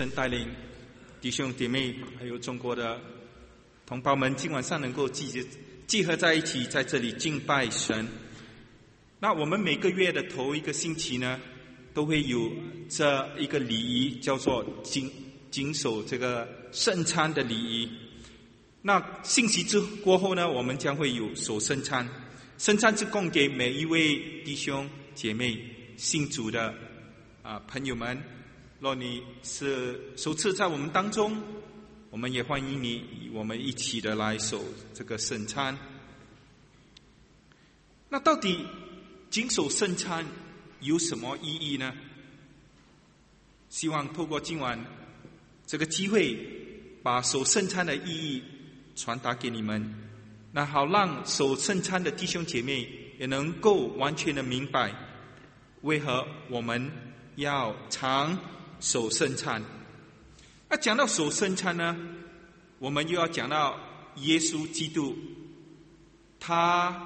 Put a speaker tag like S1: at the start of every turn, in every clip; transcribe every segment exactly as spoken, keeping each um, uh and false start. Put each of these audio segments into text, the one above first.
S1: 带领弟兄姐妹还有中国的同胞们，今晚上能够集集合在一起，在这里敬拜神。那我们每个月的头一个星期呢，都会有这一个礼仪，叫做谨谨守这个圣餐的礼仪。那星期之过后呢，我们将会有守圣餐。圣餐是供给每一位弟兄姐妹信主的啊、呃、朋友们。若你是首次在我们当中，我们也欢迎你，我们一起的来守这个圣餐。那到底谨守圣餐有什么意义呢？希望透过今晚这个机会，把守圣餐的意义传达给你们，那好让守圣餐的弟兄姐妹也能够完全的明白，为何我们要常守圣餐。那讲到守圣餐呢，我们又要讲到耶稣基督他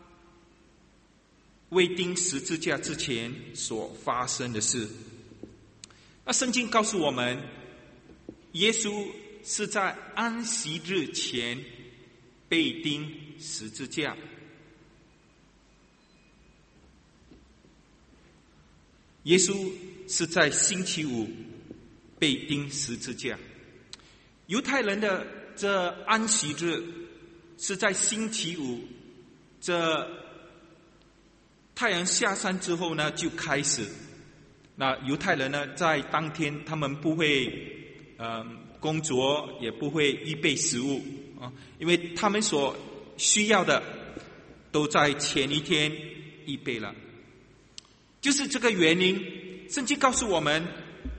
S1: 未钉十字架之前所发生的事。那圣经告诉我们，耶稣是在安息日前被钉十字架。耶稣是在星期五被钉十字架。犹太人的这安息日是在星期五，这太阳下山之后呢就开始。那犹太人呢，在当天他们不会呃工作，也不会预备食物啊，因为他们所需要的都在前一天预备了。就是这个原因，圣经告诉我们，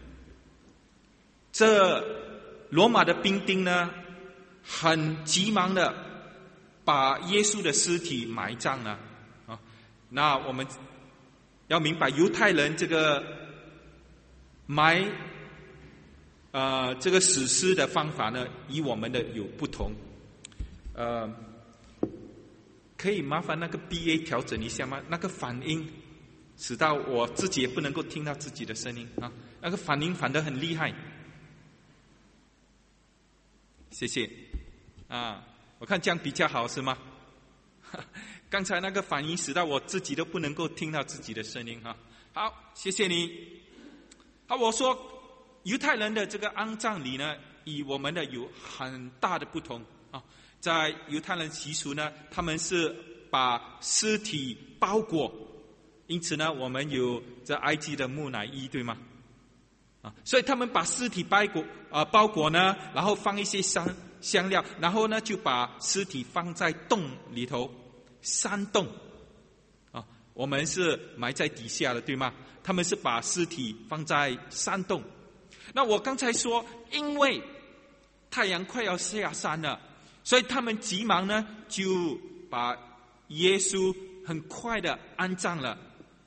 S1: 这罗马的兵丁呢，很急忙的把耶稣的尸体埋葬了啊。那我们要明白，犹太人这个埋呃这个死尸的方法呢，与我们的有不同。呃，可以麻烦那个 B A 调整一下吗？那个反应使到我自己也不能够听到自己的声音啊，那个反应反得很厉害。谢谢啊，我看这样比较好是吗？刚才那个反应使到我自己都不能够听到自己的声音哈。好，谢谢你。好，我说犹太人的这个安葬礼呢，与我们的有很大的不同啊。在犹太人习俗呢，他们是把尸体包裹。因此呢，我们有这埃及的木乃伊，对吗？啊，所以他们把尸体包裹啊、呃、包裹呢，然后放一些香香料，然后呢就把尸体放在洞里头，山洞啊，我们是埋在底下的，对吗？他们是把尸体放在山洞。那我刚才说，因为太阳快要下山了，所以他们急忙呢就把耶稣很快的安葬了。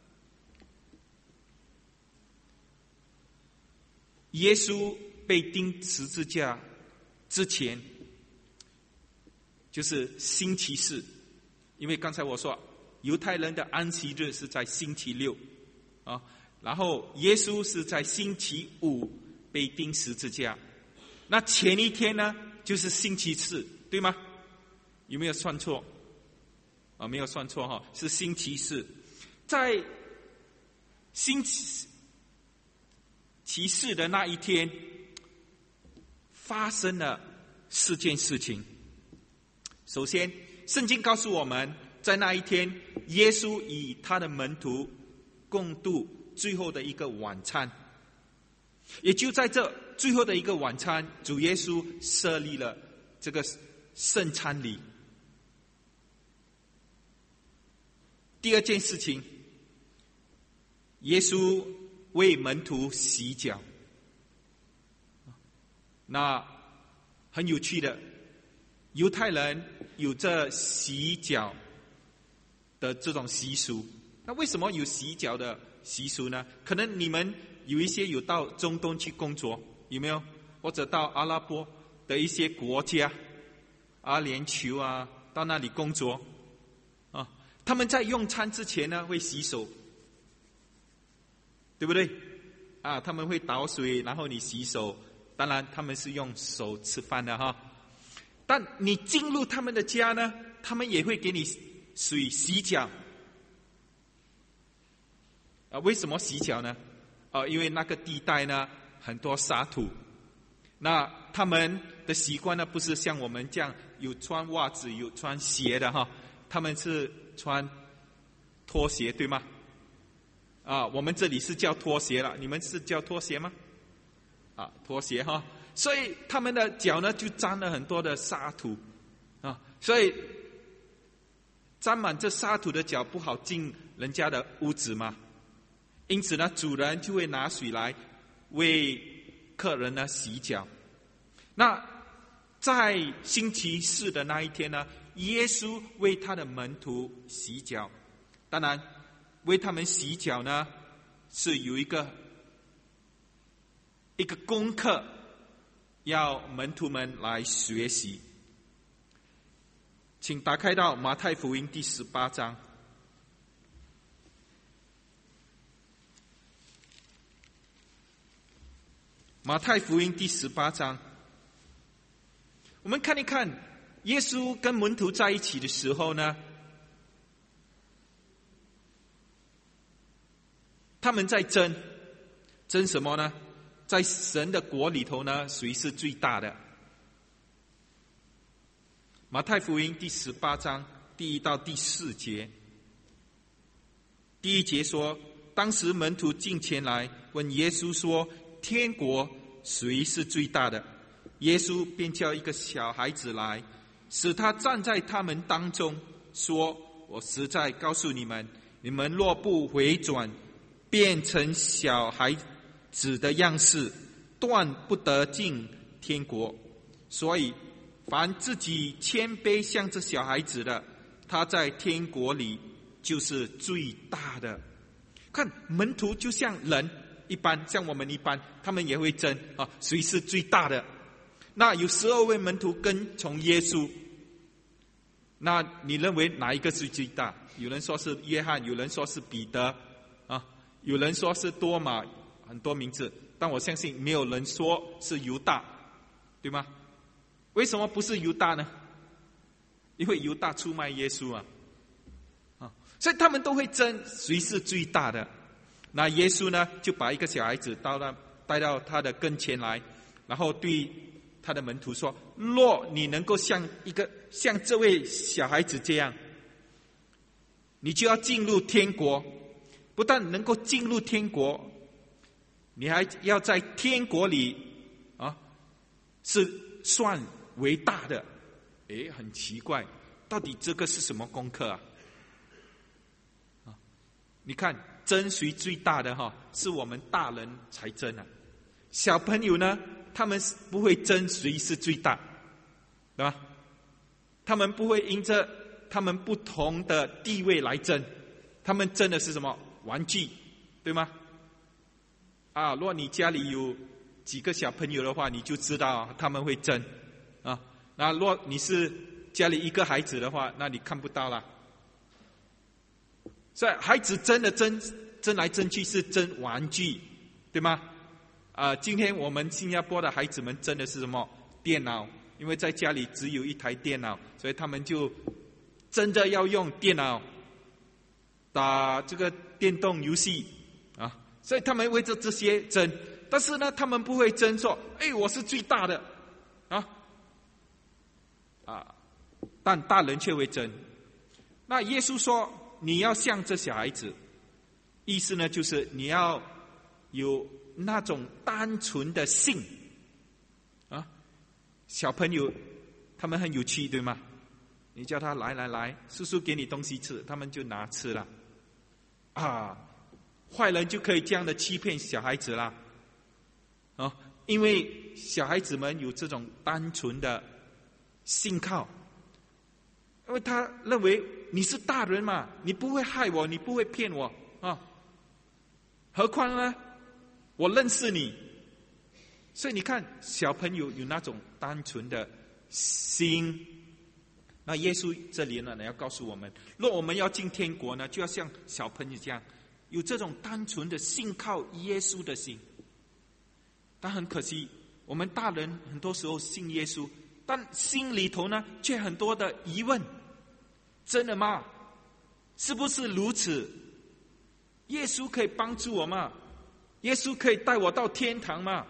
S1: 耶稣被钉十字架之前，就是星期四，因为刚才我说犹太人的安息日是在星期六啊，然后耶稣是在星期五被钉十字架，那前一天呢就是星期四，对吗？有没有算错？啊，没有算错哈，是星期四。在星期其四的那一天，发生了四件事情。首先，圣经告诉我们，在那一天，耶稣与他的门徒共度最后的一个晚餐。也就在这最后的一个晚餐，主耶稣设立了这个圣餐礼。第二件事情，耶稣为门徒洗脚。那很有趣的，犹太人有这洗脚的这种习俗。那为什么有洗脚的习俗呢？可能你们有一些有到中东去工作，有没有？或者到阿拉伯的一些国家，阿联酋啊，到那里工作啊，他们在用餐之前呢会洗手，对不对？ 啊，他们会倒水，然后你洗手。当然，他们是用手吃饭的哈。但你进入他们的家呢，他们也会给你水洗脚。啊，为什么洗脚呢？啊，因为那个地带呢很多沙土。那他们的习惯呢，不是像我们这样有穿袜子、有穿鞋的哈，他们是穿拖鞋，对吗？啊，我们这里是叫拖鞋了，你们是叫拖鞋吗？啊，拖鞋哈，所以他们的脚呢就沾了很多的沙土啊，所以沾满这沙土的脚不好进人家的屋子嘛。因此呢，主人就会拿水来为客人呢洗脚。那在星期四的那一天呢，耶稣为他的门徒洗脚。当然，为他们洗脚呢，是有一个一个功课，要门徒们来学习。请打开到马太福音第十八章。马太福音第十八章，我们看一看耶稣跟门徒在一起的时候呢，他们在争争什么呢？在神的国里头呢，谁是最大的？马太福音第十八章第一到第四节。第一节说，当时门徒进前来问耶稣说，天国谁是最大的？耶稣便叫一个小孩子来，使他站在他们当中，说，我实在告诉你们，你们若不回转，变成小孩子的样式，断不得进天国。所以凡自己谦卑像这小孩子的，他在天国里就是最大的。看，门徒就像人一般，像我们一般，他们也会争啊，谁是最大的？那有十二位门徒跟从耶稣，那你认为哪一个是最大？有人说是约翰，有人说是彼得，啊，有人说是多马，很多名字，但我相信没有人说是犹大，对吗？为什么不是犹大呢？因为犹大出卖耶稣啊，啊，所以他们都会争谁是最大的。那耶稣呢，就把一个小孩子到那带到他的跟前来，然后对他的门徒说：若你能够像一个像这位小孩子这样，你就要进入天国。不但能够进入天国，你还要在天国里啊，是算为大的。诶，很奇怪，到底这个是什么功课啊？啊，你看，争谁最大的哈，是我们大人才争啊。小朋友呢，他们不会争谁是最大，对吧？他们不会因着他们不同的地位来争，他们争的是什么？玩具，对吗？啊，如果你家里有几个小朋友的话，你就知道他们会争啊。那若你是家里一个孩子的话，那你看不到了。所以孩子争的争争来争去是争玩具，对吗？啊，今天我们新加坡的孩子们争的是什么？电脑，因为在家里只有一台电脑，所以他们就争着要用电脑打这个电动游戏啊，所以他们为着这些争。但是呢，他们不会争说，哎，我是最大的啊啊！但大人却会争。那耶稣说，你要像这小孩子，意思呢，就是你要有那种单纯的性啊。小朋友他们很有趣，对吗？你叫他来来来，叔叔给你东西吃，他们就拿吃了。啊，坏人就可以这样的欺骗小孩子啦，啊，因为小孩子们有这种单纯的信靠，因为他认为你是大人嘛，你不会害我，你不会骗我啊，何况呢，我认识你，所以你看，小朋友有那种单纯的心。那耶稣这里呢，要告诉我们，若我们要进天国呢，就要像小朋友这样，有这种单纯的信靠耶稣的心。 但很可惜，我们大人很多时候信耶稣，但心里头呢，却很多的疑问：真的吗？是不是如此？耶稣可以帮助我吗？耶稣可以带我到天堂吗？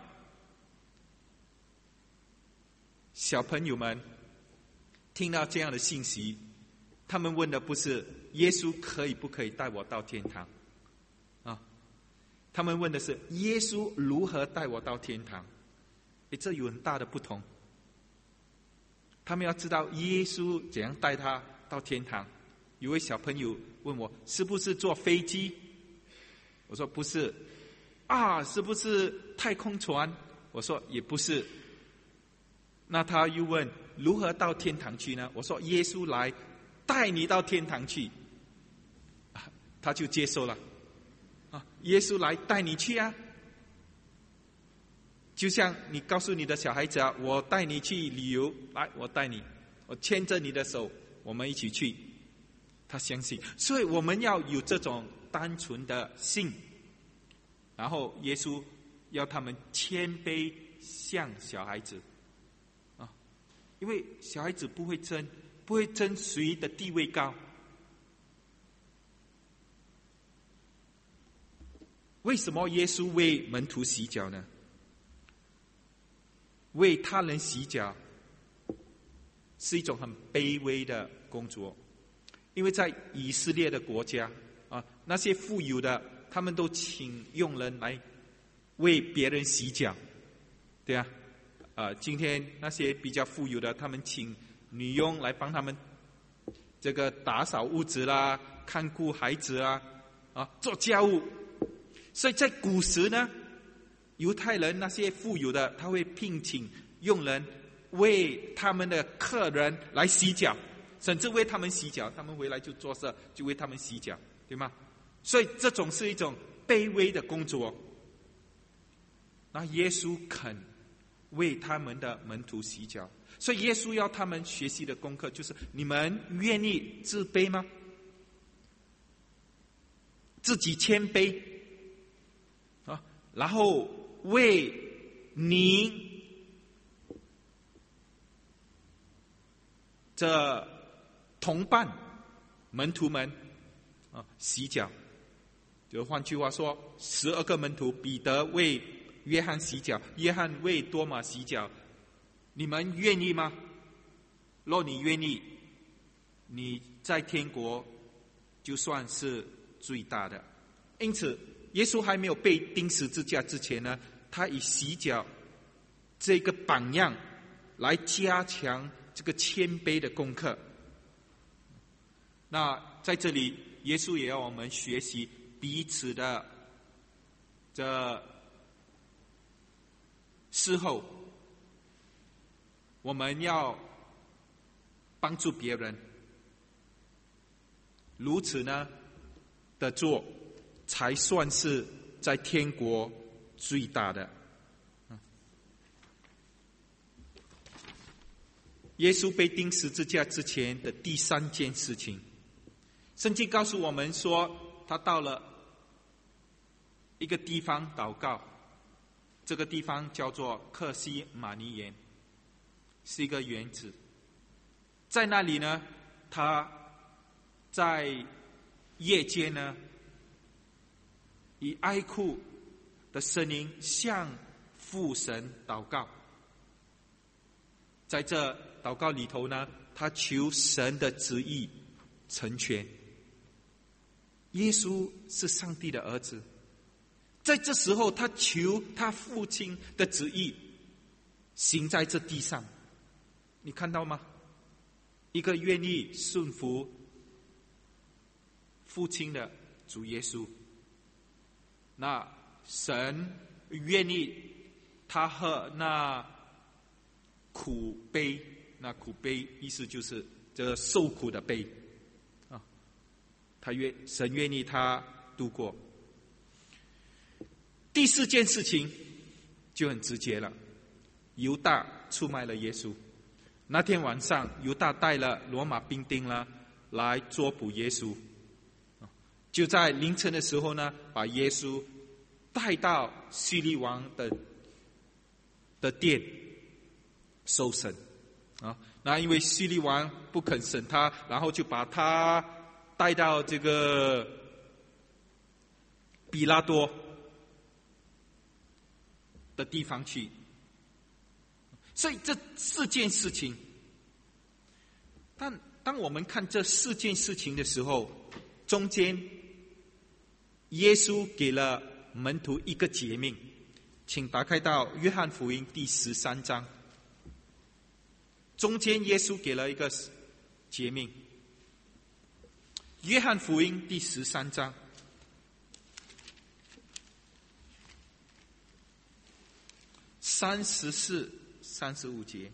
S1: 小朋友们听到这样的信息，他们问的不是耶稣可以不可以带我到天堂啊，他们问的是耶稣如何带我到天堂。诶，这有很大的不同。他们要知道耶稣怎样带他到天堂。有位小朋友问我，是不是坐飞机？我说不是。啊，是不是太空船？我说也不是。那他又问如何到天堂去呢？我说耶稣来带你到天堂去。他就接受了。啊，耶稣来带你去啊。就像你告诉你的小孩子啊，我带你去旅游，来，我带你，我牵着你的手，我们一起去。他相信，所以我们要有这种单纯的信。然后耶稣要他们谦卑像小孩子啊，因为小孩子不会争，不会争谁的地位高。为什么耶稣为门徒洗脚呢？为他人洗脚是一种很卑微的工作，因为在以色列的国家啊，那些富有的他们都请佣人来为别人洗脚，对啊，呃，今天那些比较富有的，他们请女佣来帮他们这个打扫屋子啦、看顾孩子啊、啊做家务。所以在古时呢，犹太人那些富有的，他会聘请佣人为他们的客人来洗脚，甚至为他们洗脚，他们回来就做事，就为他们洗脚，对吗？所以这种是一种卑微的工作。那耶稣肯为他们的门徒洗脚，所以耶稣要他们学习的功课就是：你们愿意自卑吗？自己谦卑啊，然后为你这同伴门徒们啊洗脚。就换句话说，十二个门徒，彼得为约翰洗脚，约翰为多马洗脚，你们愿意吗？若你愿意，你在天国就算是最大的。因此耶稣还没有被钉十字架之前呢，他以洗脚这个榜样来加强这个谦卑的功课。那在这里耶稣也要我们学习彼此的这事后，我们要帮助别人，如此呢的做，才算是在天国最大的。耶稣被钉十字架之前的第三件事情，圣经告诉我们说，他到了一个地方祷告，这个地方叫做客西马尼园，是一个园子。在那里呢，他在夜间呢，以哀哭的声音向父神祷告。在这祷告里头呢，他求神的旨意成全。耶稣是上帝的儿子，在这时候他求他父亲的旨意行在这地上。你看到吗？一个愿意顺服父亲的主耶稣，那神愿意他喝那苦杯，那苦杯意思就是这个受苦的杯啊，他愿神愿意他度过。第四件事情就很直接了，犹大出卖了耶稣。那天晚上，犹大带了罗马兵丁呢来捉捕耶稣，就在凌晨的时候呢，把耶稣带到希律王的的殿受审啊。那因为希律王不肯审他，然后就把他带到这个比拉多的地方去。所以这四件事情，但当我们看这四件事情的时候，中间耶稣给了门徒一个诫命，请打开到约翰福音第十三章。中间耶稣给了一个诫命，约翰福音第十三章三十四、三十五节。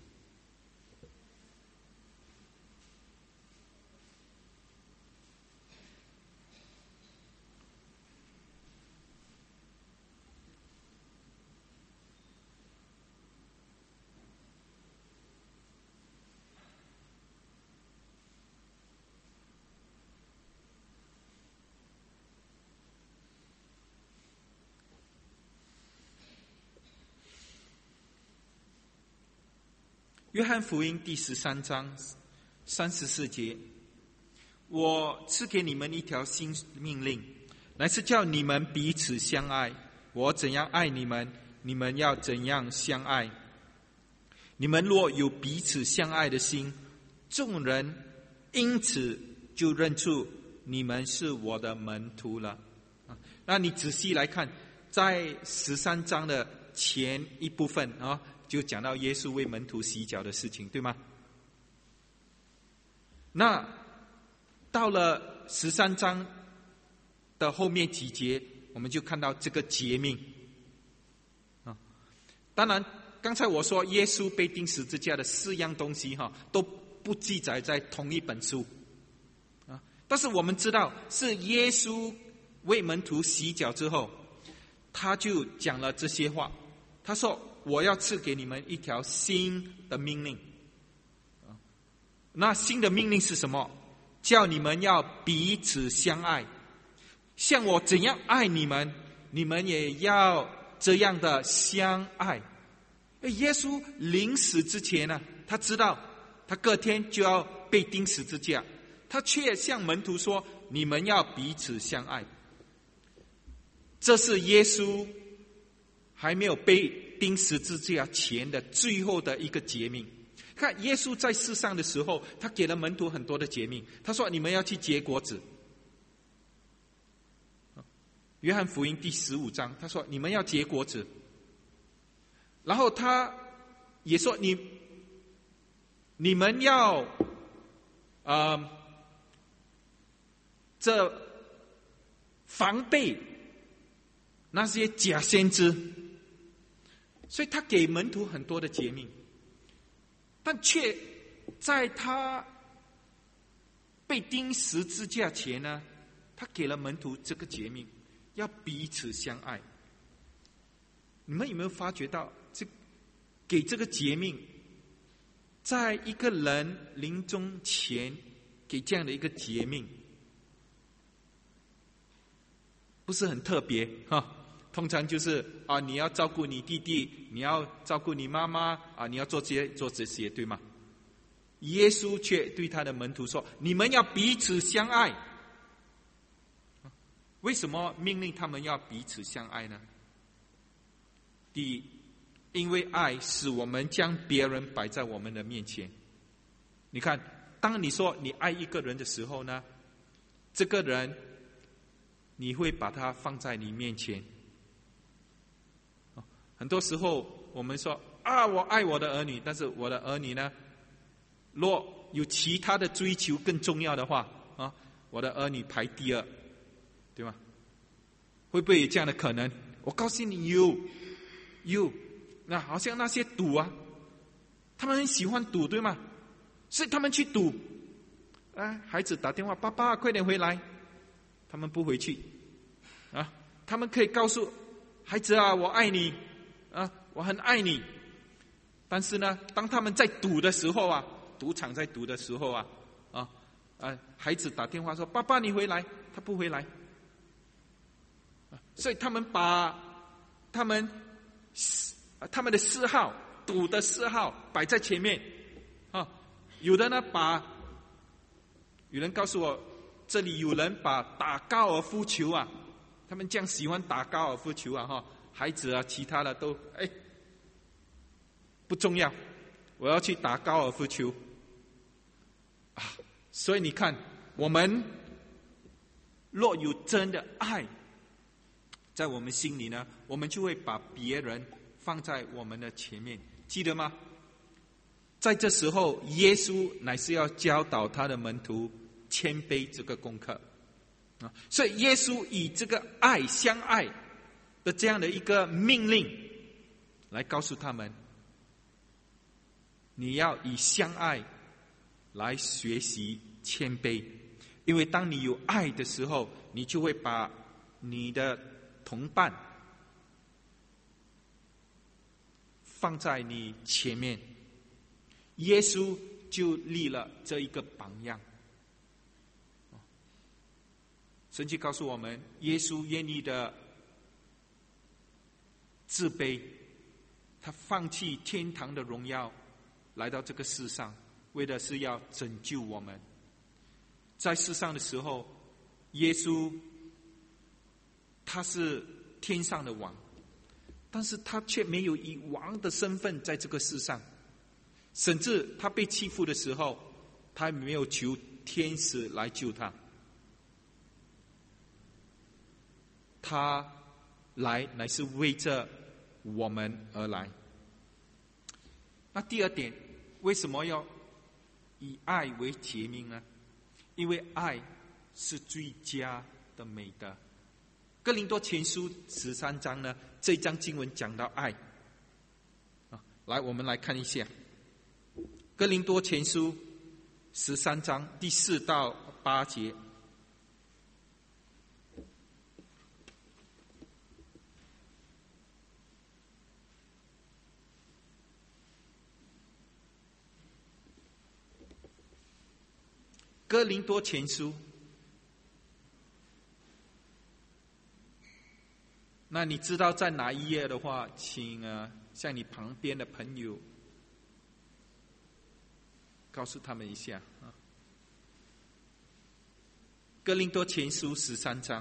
S1: 约翰福音第十三章三十四节，我赐给你们一条新命令，乃是叫你们彼此相爱。我怎样爱你们，你们要怎样相爱。你们若有彼此相爱的心，众人因此就认出你们是我的门徒了。那你仔细来看，在十三章的前一部分啊，就讲到耶稣为门徒洗脚的事情，对吗？那到了十三章的后面几节，我们就看到这个诫命啊。当然，刚才我说耶稣被钉十字架的四样东西哈，都不记载在同一本书啊。但是我们知道，是耶稣为门徒洗脚之后，他就讲了这些话。他说：“我要赐给你们一条新的命令。”那新的命令是什么？叫你们要彼此相爱，像我怎样爱你们，你们也要这样的相爱。耶稣临死之前呢，他知道他隔天就要被钉十字架，他却向门徒说：“你们要彼此相爱。”这是耶稣还没有被钉十字架前的最后的一个诫命。看耶稣在世上的时候，他给了门徒很多的诫命。他说：“你们要去结果子。”约翰福音第十五章，他说：“你们要结果子。”然后他也说：“你你们要呃这防备那些假先知。”所以他给门徒很多的诫命，但却在他被钉十字架前呢，他给了门徒这个诫命，要彼此相爱。你们有没有发觉到，这给这个诫命，在一个人临终前给这样的一个诫命，不是很特别哈？通常就是啊，你要照顾你弟弟，你要照顾你妈妈啊，你要做这些做这些，对吗？耶稣却对他的门徒说：“你们要彼此相爱。”为什么命令他们要彼此相爱呢？第一，因为爱使我们将别人摆在我们的面前。你看，当你说你爱一个人的时候呢，这个人你会把他放在你面前。很多时候我们说啊，我爱我的儿女，但是我的儿女呢，若有其他的追求更重要的话啊，我的儿女排第二，对吗？会不会有这样的可能？我告诉你有有，那好像那些赌啊，他们很喜欢赌，对吗？所以他们去赌，啊，孩子打电话，爸爸快点回来，他们不回去啊，他们可以告诉孩子啊，我爱你啊，我很爱你。但是呢，当他们在赌的时候啊，赌场在赌的时候啊，啊啊，孩子打电话说：“爸爸，你回来。”他不回来，所以他们把他们他们的嗜好赌的嗜好摆在前面，啊，有的呢把，有人告诉我，这里有人把打高尔夫球啊，他们这样喜欢打高尔夫球啊，哈，孩子啊，其他的都哎不重要，我要去打高尔夫球啊，所以你看，我们若有真的爱在我们心里呢，我们就会把别人放在我们的前面，记得吗？在这时候，耶稣乃是要教导他的门徒谦卑这个功课啊，所以耶稣以这个爱相爱的这样的一个命令来告诉他们，你要以相爱来学习谦卑，因为当你有爱的时候，你就会把你的同伴放在你前面。耶稣就立了这一个榜样。圣经告诉我们，耶稣愿意的自卑，他放弃天堂的荣耀，来到这个世上，为的是要拯救我们。在世上的时候，耶稣他是天上的王，但是他却没有以王的身份在这个世上，甚至他被欺负的时候，他没有求天使来救他，他来乃是为着我们而来。那第二点，为什么要以爱为诫命呢？因为爱是最佳的美德。哥林多前书十三章呢，这一章经文讲到爱啊，来我们来看一下哥林多前书十三章第四到八节。哥林多前书，那你知道在哪一页的话，请啊向你旁边的朋友告诉他们一下啊。哥林多前书十三章，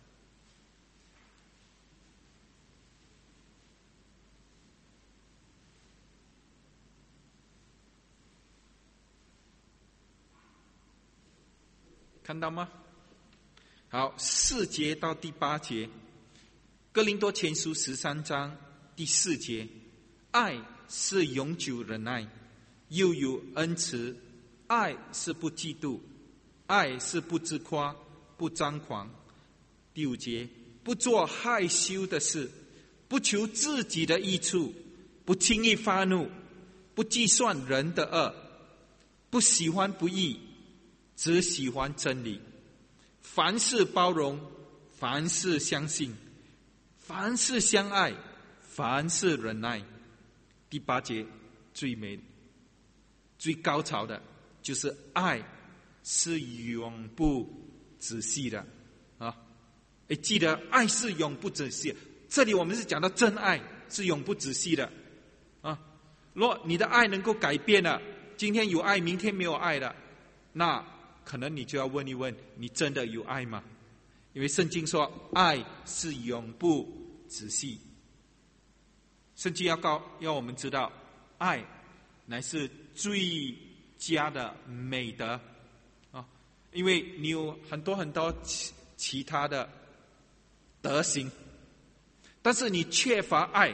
S1: 看到吗？好，四节到第八节，哥林多前书十三章第四节，爱是永久忍耐，又有恩慈，爱是不嫉妒，爱是不自夸，不张狂。第五节，不做害羞的事，不求自己的益处，不轻易发怒，不计算人的恶，不喜欢不义，只喜欢真理。凡事包容，凡事相信，凡事相爱，凡事忍耐。第八节最美最高潮的就是爱是永不止息的啊！哎，记得爱是永不止息。这里我们是讲到真爱是永不止息的啊！若你的爱能够改变了，今天有爱，明天没有爱了，那可能你就要问一问，你真的有爱吗？因为圣经说爱是永不止息。圣经要告要我们知道，爱乃是最佳的美德啊！因为你有很多很多其其他的德行，但是你缺乏爱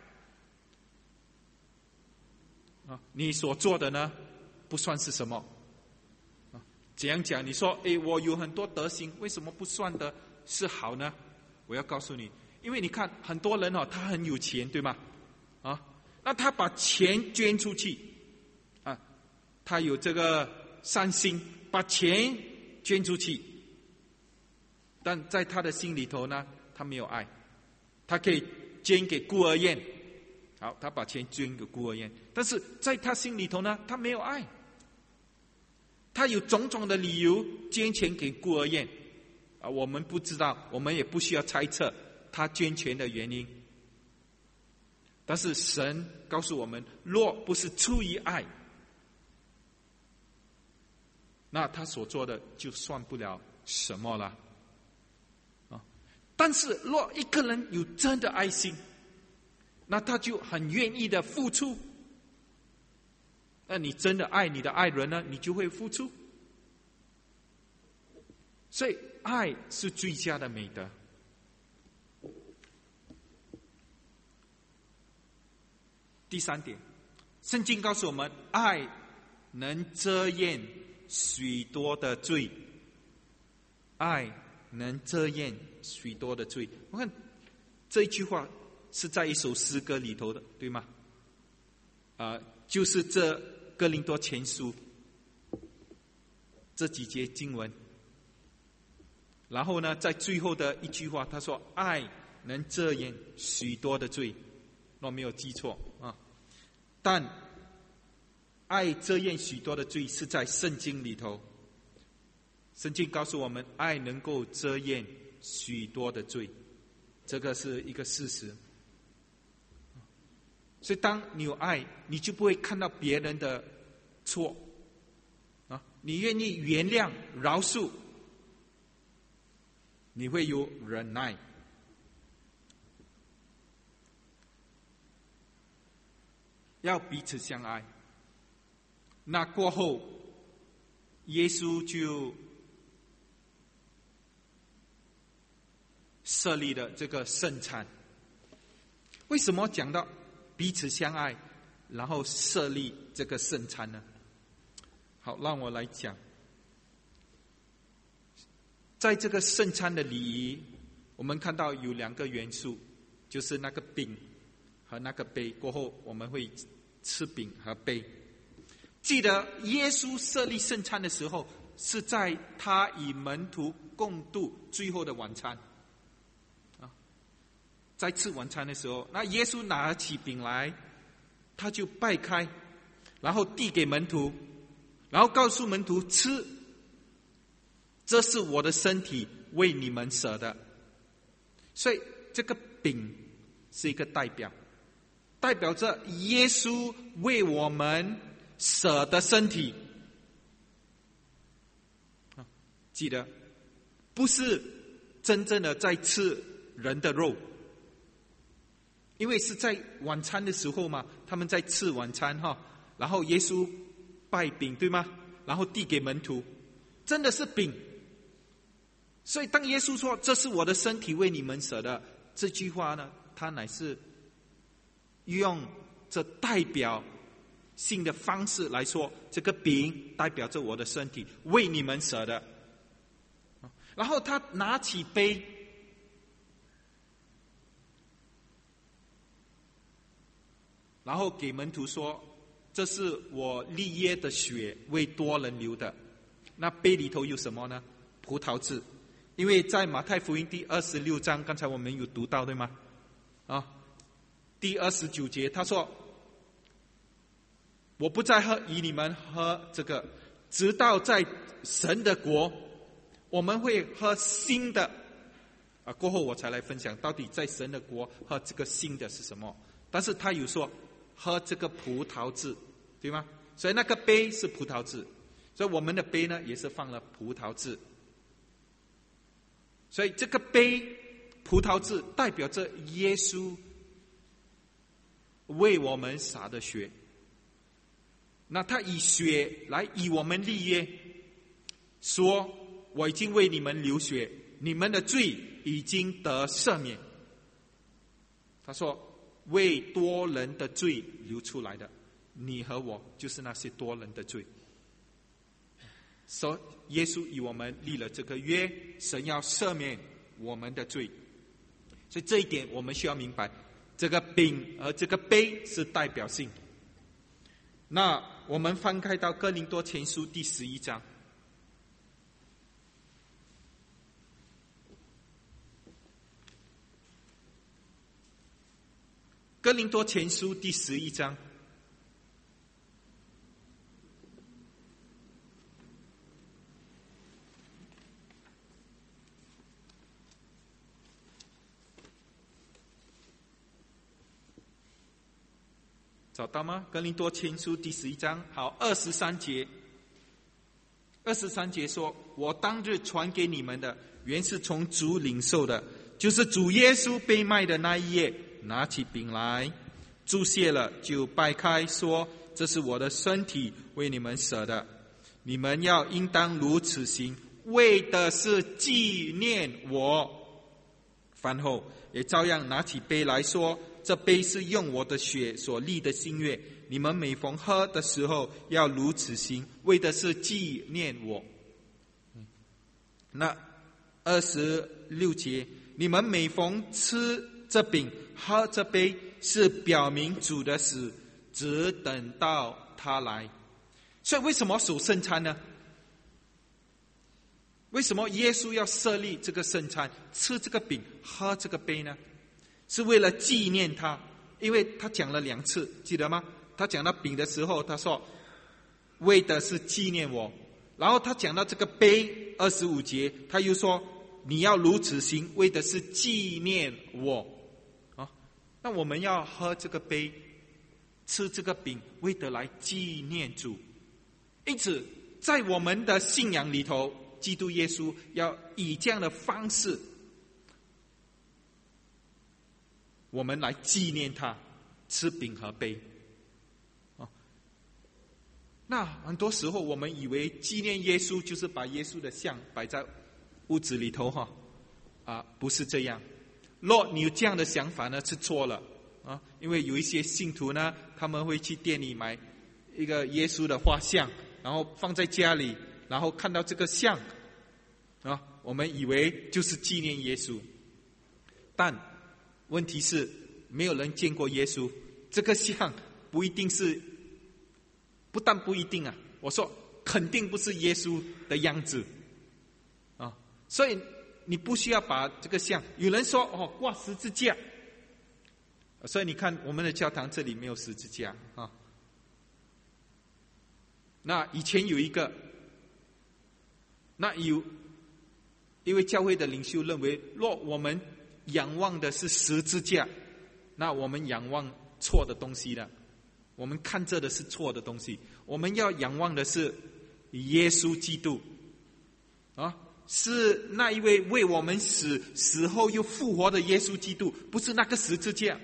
S1: 啊，你所做的呢，不算是什么。怎样讲？你说，诶，我有很多德行，为什么不算的是好呢？我要告诉你，因为你看很多人哦，他很有钱，对吗？啊，那他把钱捐出去，啊，他有这个善心，把钱捐出去，但在他的心里头呢，他没有爱。他可以捐给孤儿院，好，他把钱捐给孤儿院，但是在他心里头呢，他没有爱。他有种种的理由捐钱给孤儿院啊，我们不知道，我们也不需要猜测他捐钱的原因。 但是神告诉我们，若不是出于爱，那他所做的就算不了什么了。啊！但是若一个人有真的爱心，那他就很愿意的付出。那你真的爱你的爱人呢，你就会付出。所以爱是最佳的美德。第三点，圣经告诉我们，爱能遮掩许多的罪。爱能遮掩许多的罪。我看这一句话是在一首诗歌里头的，对吗？啊、呃，就是这哥林多前书这几节经文。然后呢，在最后的一句话，他说：“爱能遮掩许多的罪。”若没有记错啊，但爱遮掩许多的罪是在圣经里头。圣经告诉我们，爱能够遮掩许多的罪，这个是一个事实。所以，当你有爱，你就不会看到别人的错啊，你愿意原谅、饶恕，你会有忍耐。要彼此相爱。那过后，耶稣就设立了这个圣餐。为什么讲到彼此相爱，然后设立这个圣餐呢？好，让我来讲。在这个圣餐的礼仪，我们看到有两个元素，就是那个饼和那个杯。过后我们会吃饼和杯。记得耶稣设立圣餐的时候，是在他与门徒共度最后的晚餐。啊，在吃晚餐的时候，那耶稣拿起饼来，他就掰开，然后递给门徒，然后告诉门徒吃，这是我的身体，为你们舍的。所以这个饼是一个代表，代表着耶稣为我们舍的身体。记得，不是真正的在吃人的肉，因为是在晚餐的时候嘛，他们在吃晚餐哈，然后耶稣掰饼，对吗？然后递给门徒，真的是饼。所以当耶稣说这是我的身体，为你们舍的，这句话呢，他乃是用这代表性的方式来说，这个饼代表着我的身体，为你们舍的。然后他拿起杯，然后给门徒说，这是我立约的血，为多人流的。那杯里头有什么呢？葡萄汁。因为在马太福音第二十六章，刚才我们有读到，对吗？啊，第二十九节他说，我不再喝与你们喝这个，直到在神的国，我们会喝新的。啊，过后我才来分享到底在神的国喝这个新的是什么。但是他有说喝这个葡萄汁，对吗？所以那个杯是葡萄汁，所以我们的杯呢也是放了葡萄汁。所以这个杯葡萄汁代表着耶稣为我们洒的血。那他以血来与我们立约，说我已经为你们流血，你们的罪已经得赦免。他说为多人的罪流出来的，你和我就是那些多人的罪。说耶稣与我们立了这个约，神要赦免我们的罪。所以这一点我们需要明白，这个饼和这个杯是代表性。那我们翻开到哥林多前书第十一章。哥林多前书第十一章。 找到吗？哥林多前书第十一章，好，二十三节。二十三节说：“我当日传给你们的，原是从主领受的，就是主耶稣被卖的那一夜，拿起饼来，祝谢了，就掰开，说：这是我的身体，为你们舍的。你们要应当如此行，为的是纪念我。饭后也照样拿起杯来说：这杯是用我的血所立的新约。你们每逢喝的时候，要如此行，为的是纪念我。”那二十六节，你们每逢吃这饼、喝这杯，是表明主的死，只等到他来。所以为什么守圣餐呢？为什么耶稣要设立这个圣餐，吃这个饼、喝这个杯呢？是为了纪念他，因为他讲了两次，记得吗？他讲到饼的时候，他说为的是纪念我。然后他讲到这个杯，二十五节，他又说你要如此行，为的是纪念我。啊，那我们要喝这个杯，吃这个饼，为的来纪念主。因此，在我们的信仰里头，基督耶稣要以这样的方式，我们来纪念他，吃饼和杯。那很多时候我们以为纪念耶稣就是把耶稣的像摆在屋子里头哈，啊，不是这样。若你有这样的想法呢，是错了啊！因为有一些信徒呢，他们会去店里买一个耶稣的画像，然后放在家里，然后看到这个像啊，我们以为就是纪念耶稣，但问题是没有人见过耶稣，这个像不一定是。不但不一定啊，我说肯定不是耶稣的样子啊，所以你不需要把这个像。有人说哦，挂十字架，所以你看我们的教堂这里没有十字架啊。那以前有一个，那有因为教会的领袖认为，若我们仰望的是十字架，那我们仰望错的东西了。我们看着的是错的东西，我们要仰望的是耶稣基督啊，是那一位为我们死死后又复活的耶稣基督，不是那个十字架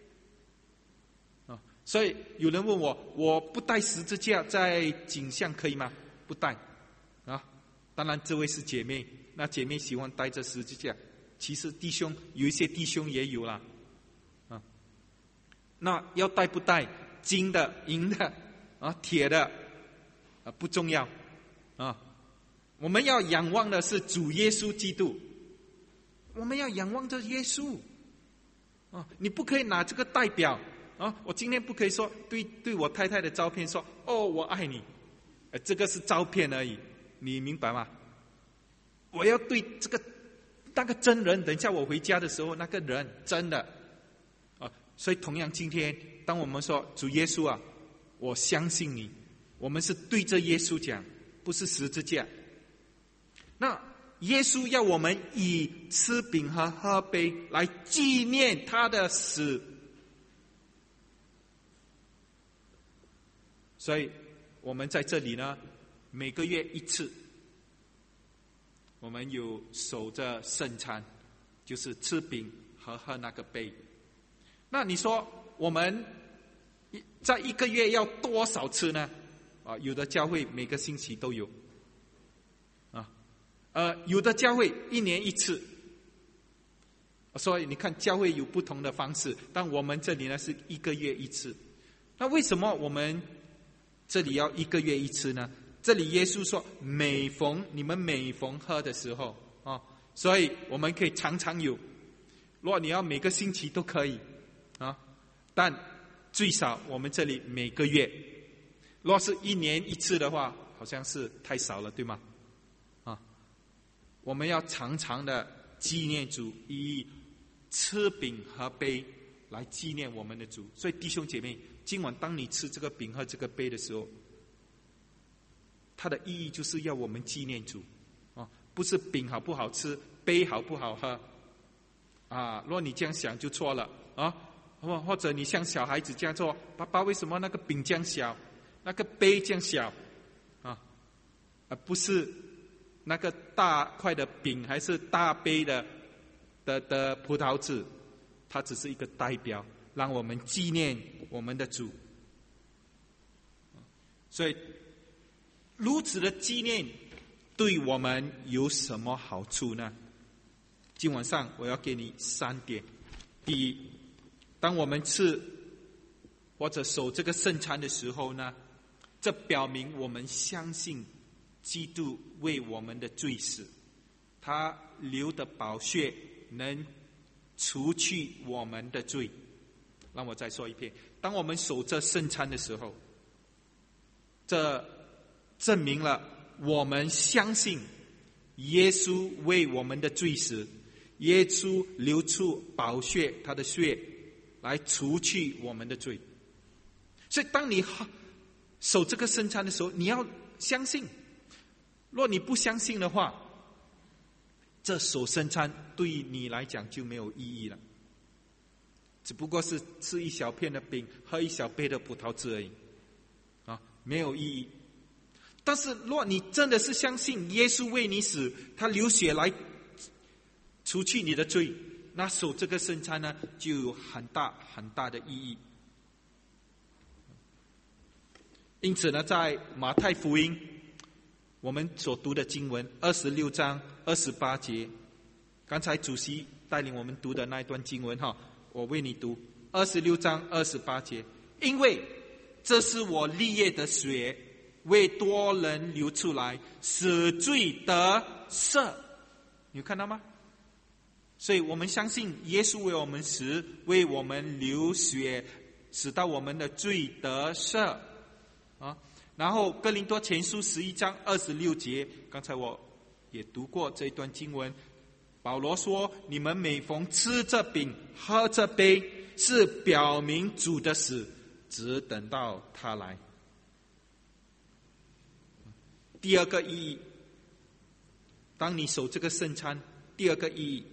S1: 啊。所以有人问我，我不带十字架在景象可以吗？不带啊。当然这位是姐妹，那姐妹喜欢带着十字架，其实弟兄有一些弟兄也有啦啊。那要带不带？金的、银的、啊、铁的，啊，不重要，啊，我们要仰望的是主耶稣基督，我们要仰望着耶稣，啊，你不可以拿这个代表，啊，我今天不可以说对对我太太的照片说，哦，我爱你，呃，这个是照片而已，你明白吗？我要对这个那个真人，等一下我回家的时候，那个人真的，啊，所以同样今天。当我们说主耶稣啊，我相信你，我们是对着耶稣讲，不是十字架。那耶稣要我们以吃饼和喝杯来纪念他的死，所以我们在这里呢，每个月一次，我们有守着圣餐，就是吃饼和喝那个杯。那你说我们在一个月要多少次呢？啊，有的教会每个星期都有，啊，呃，有的教会一年一次。所以你看，教会有不同的方式，但我们这里呢是一个月一次。那为什么我们这里要一个月一次呢？这里耶稣说，每逢你们每逢喝的时候啊，所以我们可以常常有。如果你要每个星期都可以啊，但最少我们这里每个月，若是一年一次的话，好像是太少了，对吗？啊，我们要常常的纪念主，以吃饼和杯来纪念我们的主。所以弟兄姐妹，今晚当你吃这个饼和这个杯的时候，它的意义就是要我们纪念主啊，不是饼好不好吃，杯好不好喝啊。若你这样想就错了啊。 或或者你像小孩子这样做，爸爸为什么那个饼这样小，那个杯这样小啊？而不是那个大块的饼还是大杯的的的葡萄籽，它只是一个代表，让我们纪念我们的主。所以如此的纪念对我们有什么好处呢？今晚上我要给你三点。第一，当我们吃或者守这个圣餐的时候呢，这表明我们相信基督为我们的罪死，他流的宝血能除去我们的罪。让我再说一遍，当我们守这圣餐的时候，这证明了我们相信耶稣为我们的罪死，耶稣流出宝血，他的血来除去我们的罪。所以当你守这个圣餐的时候，你要相信。若你不相信的话，这守圣餐对于你来讲就没有意义了，只不过是吃一小片的饼，喝一小杯的葡萄汁而已啊，没有意义。但是若你真的是相信耶稣为你死，他流血来除去你的罪，那守这个圣餐呢，就有很大很大的意义。因此呢，在马太福音我们所读的经文二十六章二十八节，刚才主席带领我们读的那一段经文哈，我为你读二十六章二十八节，因为这是我立业的血，为多人流出来，使罪得赦。你有看到吗？所以我们相信耶稣为我们死，为我们流血，使到我们的罪得赦啊。然后哥林多前书十一章二十六节，刚才我也读过这一段经文，保罗说，你们每逢吃这饼喝这杯，是表明主的死，只等到他来。第二个意义，当你守这个圣餐，第二个意义，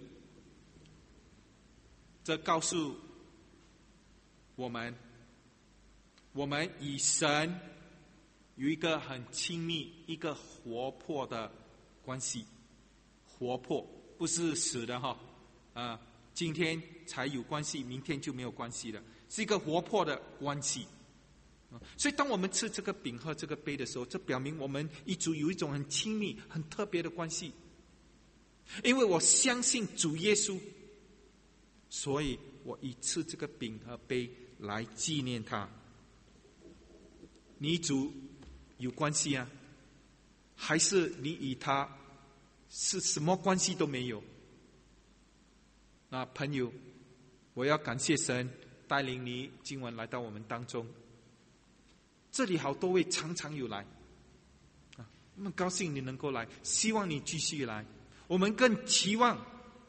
S1: 这告诉我们，我们与神有一个很亲密、一个活泼的关系。活泼不是死的哈，啊，今天才有关系，明天就没有关系了，是一个活泼的关系。所以当我们吃这个饼喝这个杯的时候，这表明我们与主有一种很亲密很特别的关系。因为我相信主耶稣，所以我以吃这个饼和杯来纪念他。你与主有关系啊，还是你与他是什么关系都没有？那朋友，我要感谢神带领你今晚来到我们当中。这里好多位常常有来，啊，我们高兴你能够来，希望你继续来。我们更期望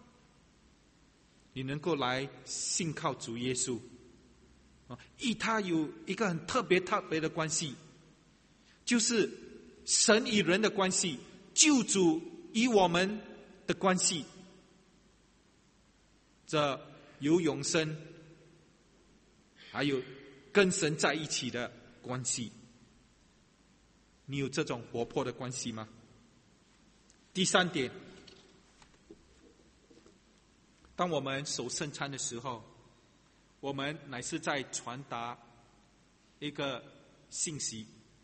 S1: 你能够来信靠主耶稣，啊，与他有一个很特别特别的关系，就是神与人的关系，救主与我们的关系，这有永生，还有跟神在一起的关系。你有这种活泼的关系吗？第三点，当我们守圣餐的时候，我们乃是在传达一个信息。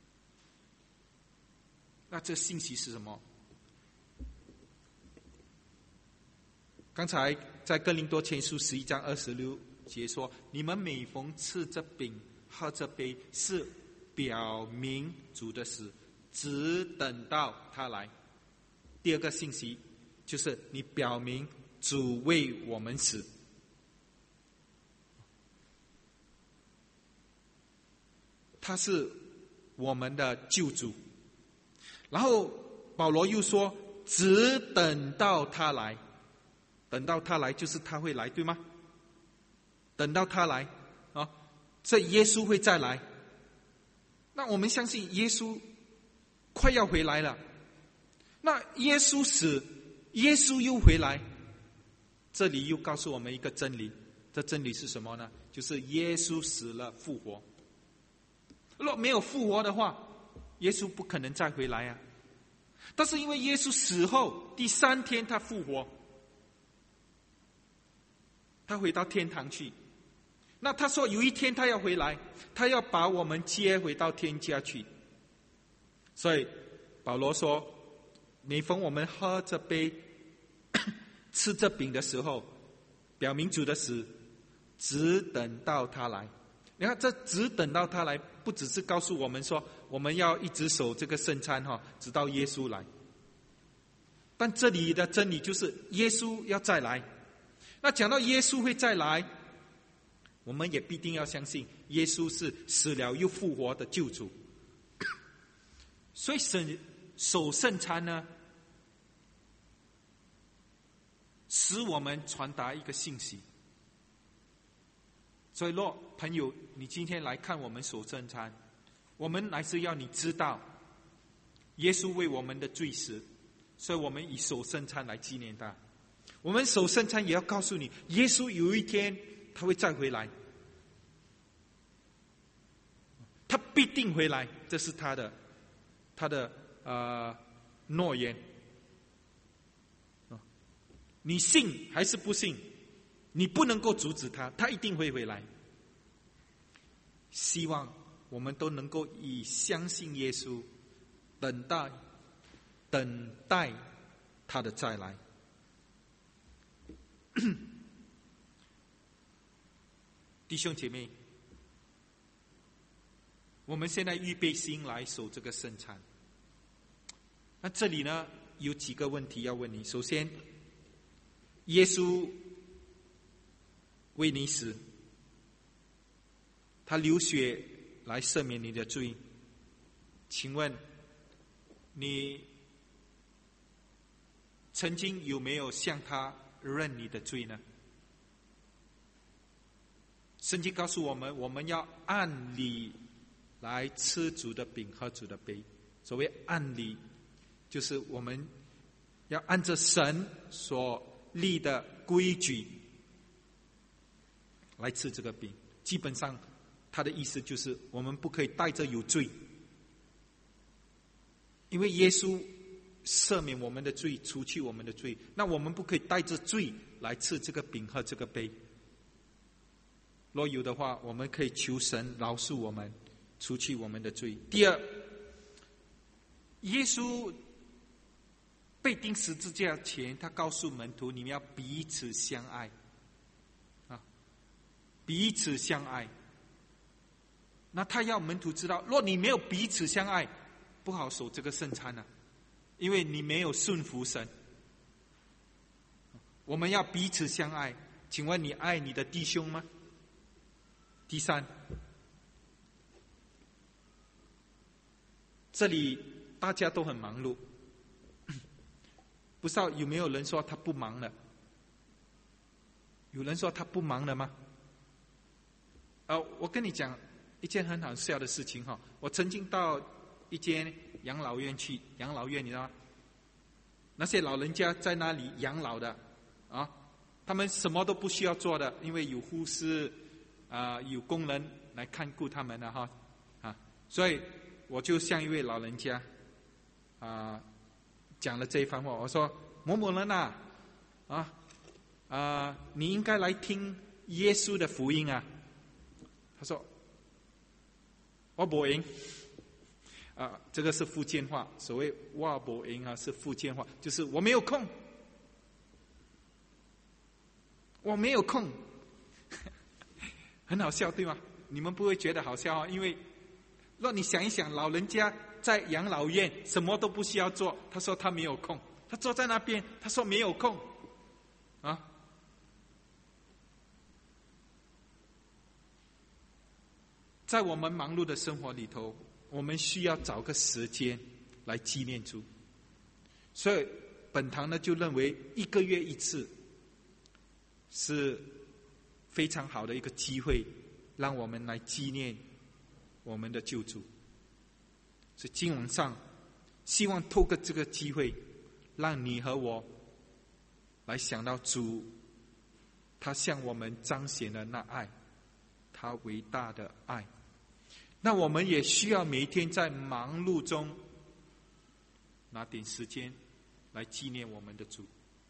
S1: 那这信息是什么？刚才在哥林多前书十一章二十六节说，你们每逢吃这饼喝这杯，是表明主的死，只等到他来。第二个信息就是你表明主为我们死。他是我们的救主。然后保罗又说，只等到他来。等到他来就是他会来，对吗？等到他来啊，这耶稣会再来。那我们相信耶稣快要回来了。那耶稣死，耶稣又回来，这里又告诉我们一个真理， 这真理是什么呢？就是耶稣死了复活。若没有复活的话，耶稣不可能再回来啊。但是因为耶稣死后第三天他复活，他回到天堂去。那他说有一天他要回来，他要把我们接回到天家去。所以保罗说，每逢我们喝这杯吃这饼的时候，表明主的死，只等到他来。你看，这只等到他来，不只是告诉我们说我们要一直守这个圣餐哈，直到耶稣来。但这里的真理就是耶稣要再来。那讲到耶稣会再来，我们也必定要相信耶稣是死了又复活的救主。所以守圣餐呢，使我们传达一个信息。所以若朋友你今天来看我们守圣餐，我们乃是要你知道耶稣为我们的罪死，所以我们以守圣餐来纪念他。我们守圣餐也要告诉你，耶稣有一天他会再回来，他必定回来，这是他的他的呃诺言。你信还是不信，你不能够阻止他，他一定会回来。希望我们都能够以相信耶稣，等待等待他的再来。弟兄姐妹，我们现在预备心来守这个圣餐。那这里呢，有几个问题要问你。首先，耶稣为你死，他流血来赦免你的罪。请问你曾经有没有向他认你的罪呢？圣经告诉我们，我们要按理来吃主的饼，喝主的杯。所谓按理，就是我们要按着神所立的规矩来吃这个饼。基本上他的意思就是我们不可以带着有罪，因为耶稣赦免我们的罪，除去我们的罪，那我们不可以带着罪来吃这个饼和这个杯。若有的话，我们可以求神饶恕我们，除去我们的罪。第二，耶稣被钉十字架前，他告诉门徒，你们要彼此相爱啊，彼此相爱。那他要门徒知道，若你没有彼此相爱，不好守这个圣餐啊，因为你没有顺服神。我们要彼此相爱。请问你爱你的弟兄吗？第三，这里大家都很忙碌，不知道有没有人说他不忙了？有人说他不忙了吗？呃，我跟你讲一件很好笑的事情哈，我曾经到一间养老院去，养老院你知道吗？那些老人家在那里养老的啊，他们什么都不需要做的，因为有护士啊、呃，有工人来看顾他们的哈啊，所以我就向一位老人家啊、呃、讲了这一番话，我说某某人呐啊啊、呃，你应该来听耶稣的福音啊。他说我不赢啊，这个是福建话，所谓我不赢啊是福建话，就是我没有空，我没有空。很好笑对吗？你们不会觉得好笑啊？因为若你想一想，老人家在养老院什么都不需要做，他说他没有空，他坐在那边，他说没有空啊。在我们忙碌的生活里头，我们需要找个时间来纪念主。所以本堂呢就认为一个月一次是非常好的一个机会，让我们来纪念我们的救主。所以今晚上希望透过这个机会，让你和我来想到主他向我们彰显了那爱，他伟大的爱。那我们也需要每一天在忙碌中拿点时间来纪念我们的主。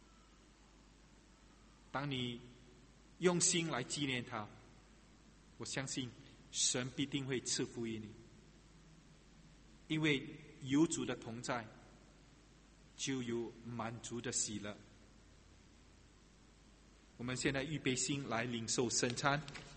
S1: 当你用心来纪念他，我相信神必定会赐福于你，因为有主的同在，就有满足的喜乐。我们现在预备心来领受圣餐。